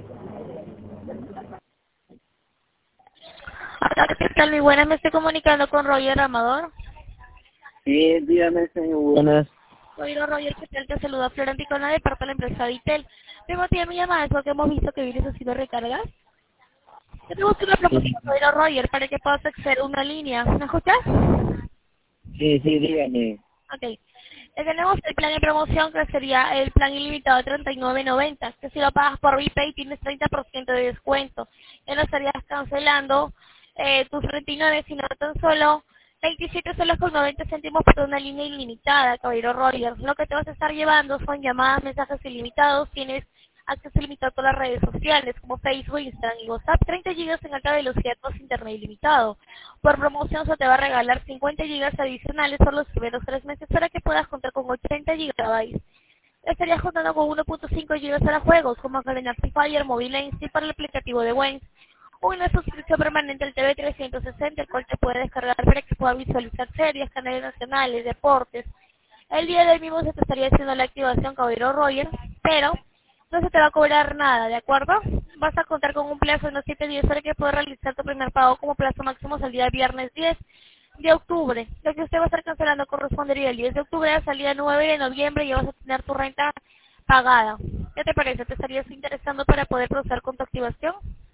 Hola, ¿qué tal? Muy buenas, me estoy comunicando con Roger Amador. Sí, dígame, señor. Buenas. Soy Roger, ¿qué tal? Te saluda Florenticona de parte de la empresa Vitel. Me motiva mi llamada es porque hemos visto que vienes haciendo recargas. Yo te busco una promoción, soy Roger, para que puedas acceder a una línea. ¿Me escuchas? Sí, dígame. Ok. Tenemos el plan de promoción que sería el plan ilimitado de 39.90, que si lo pagas por VPay tienes 30% de descuento. Ya no estarías cancelando tus 39, sino tan solo 27 soles con 90 céntimos por una línea ilimitada, caballero Roger. Lo que te vas a estar llevando son llamadas, mensajes ilimitados, tienes acceso ilimitado a todas las redes sociales como Facebook, Instagram y WhatsApp, 30 gigas en alta velocidad más internet ilimitado. Por promoción se te va a regalar 50 gigas adicionales por los primeros 3 meses para que puedas contar con 80 gigabytes. Estarías contando con 1.5 gigas para juegos como Arena Free Fire, Mobile Legends para el aplicativo de Wayne. Una suscripción permanente al TV 360, el cual te puede descargar para que puedas visualizar series, canales nacionales, deportes. El día del mismo se te estaría haciendo la activación, caballero Roger, pero no se te va a cobrar nada, ¿de acuerdo? Vas a contar con un plazo de unos 7 días para que puedas realizar tu primer pago como plazo máximo hasta el día viernes 10 de octubre. Lo que usted va a estar cancelando correspondería el 10 de octubre hasta el día 9 de noviembre y ya vas a tener tu renta pagada. ¿Qué te parece? ¿Te estarías interesando para poder proceder con tu activación?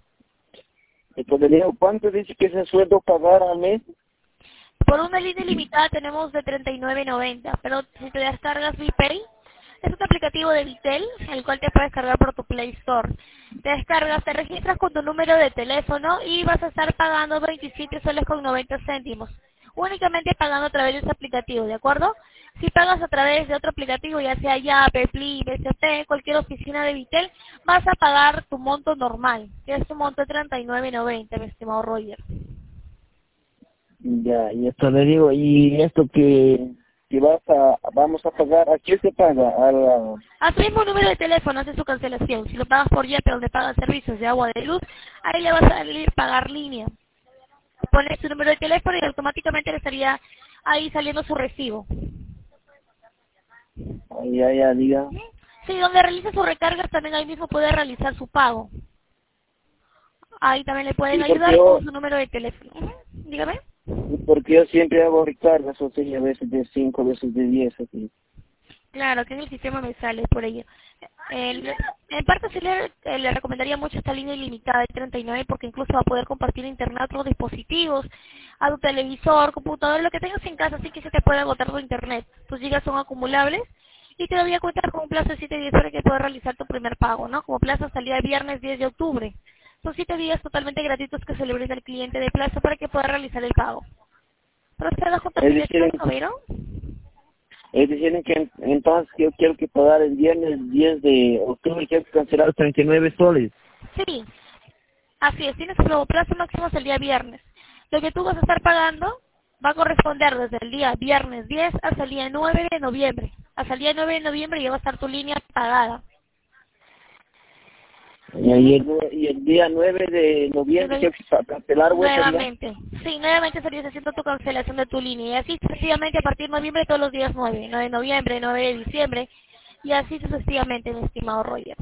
¿Cuánto dice que se sueldo pagar al mes? Por una línea ilimitada tenemos de 39.90, pero si te descargas VPay, es un aplicativo de Vitel, el cual te puedes cargar por tu Play Store. Te descargas, te registras con tu número de teléfono y vas a estar pagando 27 soles con 90 céntimos. Únicamente pagando a través de ese aplicativo, ¿de acuerdo? Si pagas a través de otro aplicativo, ya sea Yape, Pli, BCP, cualquier oficina de Vitel, vas a pagar tu monto normal, que es tu monto de 39.90, mi estimado Roger. Ya, y esto le digo, y esto que vamos a pagar, ¿a quién se paga? A tu mismo número de teléfono hace su cancelación. Si lo pagas por Yape, donde pagas servicios de agua, de luz, ahí le vas a salir pagar línea. Pones su número de teléfono y automáticamente le estaría ahí saliendo su recibo. Ya, diga. Sí, donde realiza sus recargas también ahí mismo puede realizar su pago. Ahí también le pueden Sí, porque ayudar yo, con su número de teléfono. Dígame. porque yo siempre hago recargas, o sea, a veces de 5, a veces de 10, así. Claro, que en el sistema me sale por ello. En parte sí le recomendaría mucho esta línea ilimitada de 39 porque incluso va a poder compartir internet a otros dispositivos, a tu televisor, computador, lo que tengas en casa, así que se te puede agotar tu internet. Tus gigas son acumulables y te voy a contar con un plazo de 7 días para que puedas realizar tu primer pago, ¿no? Como plazo hasta el día viernes 10 de octubre. Son 7 días totalmente gratuitos que se le brinda al cliente de plazo para que pueda realizar el pago. ¿Procedo con tu Es decir, afiliación, Javier? que entonces yo quiero que pagar el viernes 10 de octubre, quiero cancelar 39 soles. Sí, así es, tienes un plazo máximo hasta el día viernes. Lo que tú vas a estar pagando va a corresponder desde el día viernes 10 hasta el día 9 de noviembre. Hasta el día 9 de noviembre ya va a estar tu línea pagada. Y el día 9 de noviembre quiero cancelar, güey, sería. Nuevamente, sí, nuevamente estarías haciendo tu cancelación de tu línea. Y así sucesivamente a partir de noviembre todos los días 9. 9 de noviembre, 9 de diciembre. Y así sucesivamente, mi estimado Roger.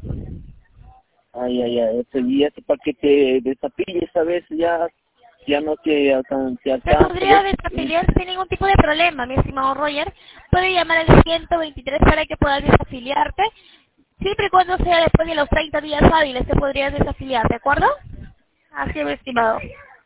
Y este paquete de zapillas esta vez ya no te Se alcanza, podría ¿ves? desafiliar sin ningún tipo de problema, mi estimado Roger. Puede llamar al 123 para que puedas desafiliarte. Siempre y cuando sea después de los 30 días hábiles se podría desafiliar, ¿de acuerdo? Así es, mi estimado.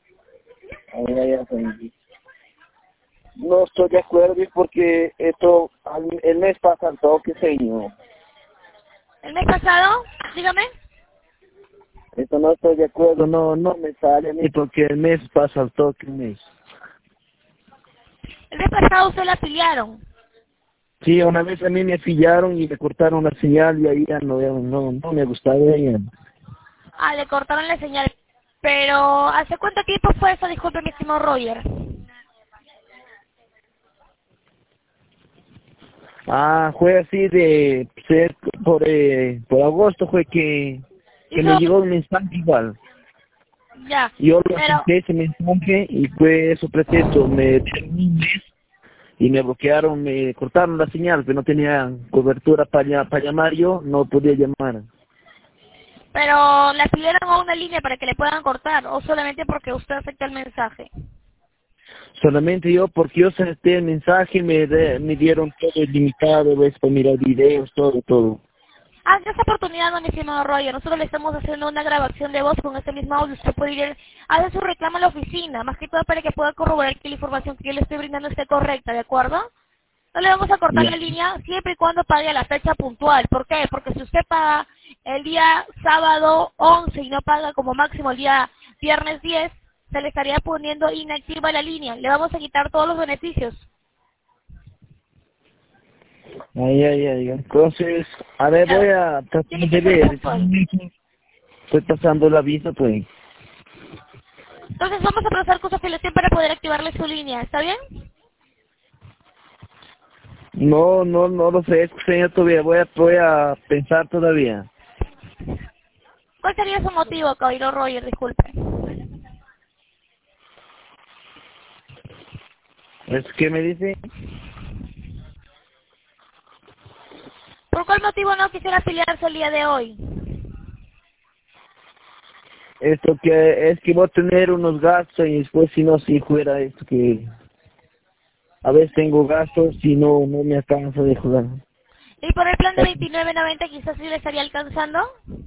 Ay. No estoy de acuerdo porque esto, el mes pasa al toque, señor. ¿El mes pasado? Dígame. Esto no estoy de acuerdo, no me sale ni porque el mes pasa al toque, un mes. El mes pasado usted la afiliaron. Sí, una vez a mí me afillaron y me cortaron la señal y ahí ya no me gustaba ella. Ah, le cortaron la señal. Pero, ¿hace cuánto tiempo fue eso? Disculpe, mi estimado Roger. Ah, fue así de ser por agosto fue que me Hizo... llegó un mensaje igual. Ya, Yo lo pero... acepté ese mensaje y fue eso pretexto, me dieron un mes y me bloquearon, me cortaron la señal, que no tenía cobertura para llamar yo, no podía llamar. Pero le pidieron a una línea para que le puedan cortar, o solamente porque usted acepta el mensaje. Solamente yo, porque yo acepté el mensaje, me dieron todo ilimitado, ves, para mirar videos, todo. Ante esa oportunidad, no, mi estimado Roger, nosotros le estamos haciendo una grabación de voz con este mismo audio. Usted puede ir a hacer su reclamo a la oficina, más que todo para que pueda corroborar que la información que yo le estoy brindando esté correcta, ¿de acuerdo? No le vamos a cortar Ya. la línea siempre y cuando pague a la fecha puntual. ¿Por qué? Porque si usted paga el día sábado 11 y no paga como máximo el día viernes 10, se le estaría poniendo inactiva la línea. Le vamos a quitar todos los beneficios. Ay. Entonces, a ver, voy a tratar Tiene de que ser ver. puntual. Estoy pasando la visa, pues. Entonces vamos a procesar con su afiliación para poder activarle su línea. ¿Está bien? No lo sé, señor, todavía voy a pensar todavía. ¿Cuál sería su motivo, caballero Roger? Disculpe. ¿Es que me dice? ¿Por cuál motivo no quisiera afiliarse el día de hoy? Esto que es que voy a tener unos gastos y después si fuera esto que a veces tengo gastos y no me alcanza de jugar. ¿Y por el plan de 29.90 quizás sí le estaría alcanzando?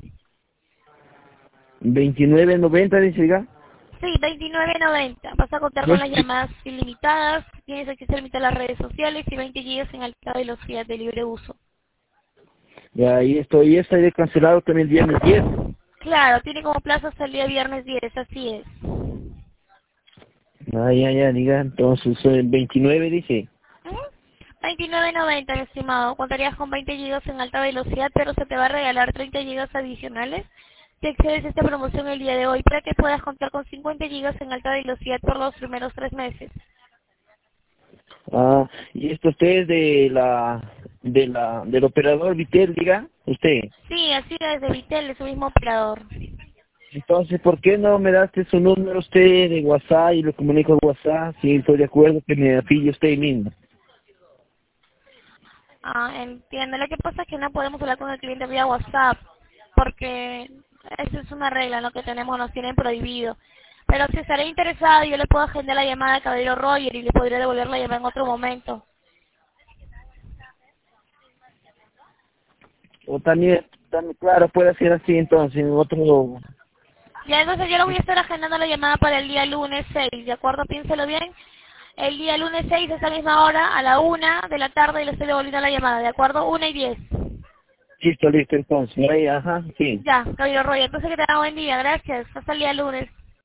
29.90 dice, ¿ya? Sí, 29.90. Vas a contar No con es las llamadas ilimitadas, tienes acceso ilimitado a las redes sociales y 20 gigas en alta velocidad de libre uso. Ya, y estaría cancelado también el viernes 10. Claro, tiene como plazo hasta el día viernes 10, así es. Ya, diga, entonces el 29 dice. ¿Mm? 29.90, mi estimado. Contarías con 20 gigas en alta velocidad, pero se te va a regalar 30 gigas adicionales si excedes esta promoción el día de hoy para que puedas contar con 50 gigas en alta velocidad por los primeros 3 meses. Ah, y esto usted es del operador Vitel, diga, usted. Sí, así es, de Vitel, de su mismo operador. Entonces, ¿por qué no me daste su número usted de WhatsApp y lo comunico en WhatsApp? Si estoy de acuerdo que me afille usted mismo. Entiendo. Lo que pasa es que no podemos hablar con el cliente vía WhatsApp, porque esa es una regla, lo que tenemos, nos tienen prohibido. Pero si estaría interesado, yo le puedo agendar la llamada a Caballero Roger y le podría devolver la llamada en otro momento. O también, claro, puede ser así entonces, en otro... Ya, entonces yo le voy a estar agendando la llamada para el día lunes 6, ¿de acuerdo? Piénselo bien. El día lunes 6, a esa misma hora, a la 1 de la tarde, y le estoy devolviendo la llamada, ¿de acuerdo? 1:10. Listo, entonces. Ahí, ajá, sí. Ya, Caballero Roger. Entonces que tenga buen día. Gracias. Hasta el día lunes.